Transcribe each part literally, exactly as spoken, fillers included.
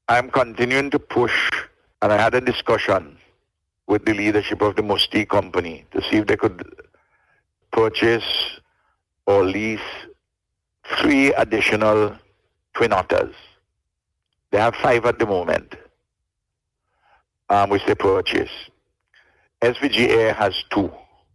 I'm continuing to push, and I had a discussion with the leadership of the Musty company to see if they could purchase or lease three additional Twin Otters. They have five at the moment, um, which they purchase. S V G Air has two.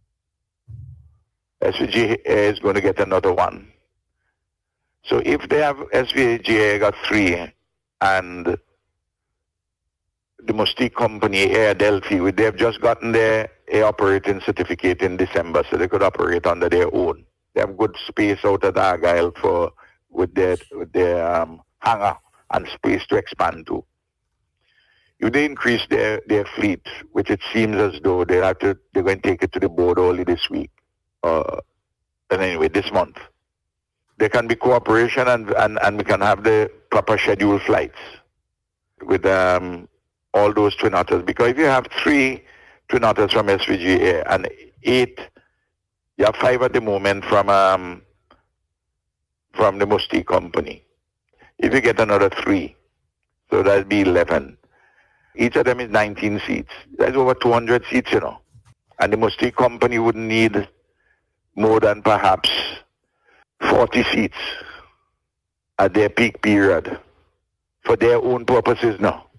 S V G Air is going to get another one. So if they have S V G Air got three, and the Musty company, Air Delphi, they have just gotten their air operating certificate in December, so they could operate under their own. They have good space out at Argyle for with their with their um, hangar and space to expand to. If they increase their, their fleet, which it seems as though they have to, they're going to take it to the board only this week, uh, and anyway, this month. There can be cooperation, and, and, and we can have the proper scheduled flights with um, all those Twin Otters. Because if you have three Twin Otters from S V G Air and eight, you have five at the moment from um, from the Musty company. If you get another three, so that'll be eleven. Each of them is nineteen seats. That's over two hundred seats, you know. And the Musty company wouldn't need more than perhaps forty seats at their peak period for their own purposes now.